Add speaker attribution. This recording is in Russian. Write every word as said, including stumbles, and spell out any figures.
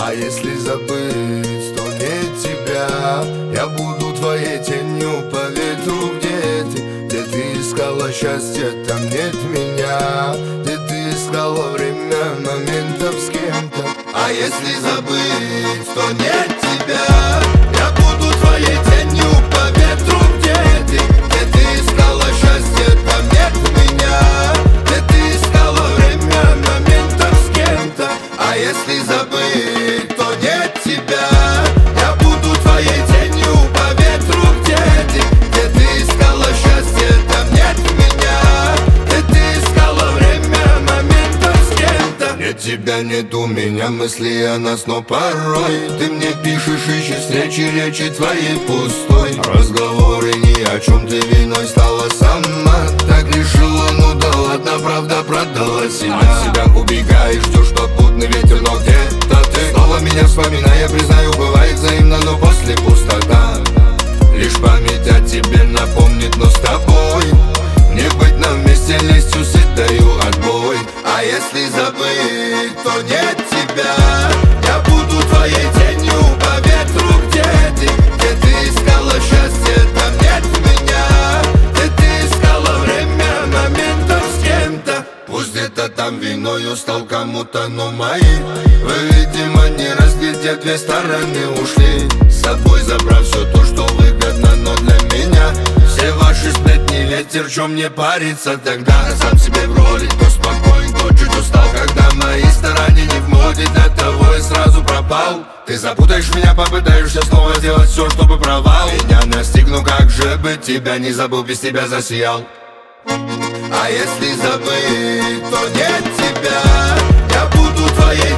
Speaker 1: А если забыть, то нет тебя. Я буду твоей тенью по ветру. Где ты? Где ты искала счастье, там нет меня. Где ты искала время моментов с кем-то. А если забыть, то нет тебя. Я буду твоей тенью по ветру. Где ты? Где ты искала счастье, там нет меня. Где ты искала время моментов с кем-то. А если забыть, то нет тебя. Я буду твоей тенью по ветру. Где ты? Где ты искала счастье, там нет меня. Где ты искала время моментов с кем-то. Нет тебя, нет у меня мысли о нас, но порой ты мне пишешь, ищешь встречи, речи твоей пустой. Разговоры ни о чем, ты виной стала сама. Так решила, ну да ладно, правда продала себя. От себя убегаешь, ждешь попутный ветер, но где-то ты снова меня вспоминая, признаю, бывает взаимно, но после пустота. Лишь память о тебе напомнит, но с тобой не быть нам вместе, лестью сыт даю отбой. А если забыть, то нет тебя. Я буду твоей тенью по ветру. Где ты? Где ты искала счастье, там нет меня. Где ты искала время моментов с кем-то. Пусть где-то там виною стал кому-то, но мои вы, видимо, не разглядев, две стороны ушли, с собой забрав все то, что выгодно, но для меня все ваши сплетни ветер, чем мне париться тогда. Сам себе в роли, то спокоен, то чуть устал. Когда мои стороны не в моде, для того я сразу пропал. Ты запутаешь меня, попытаешься снова сделать все, чтобы провал меня настигну, как же быть, тебя не забыл, без тебя засиял. А если забыть, то нет тебя. Я буду твоей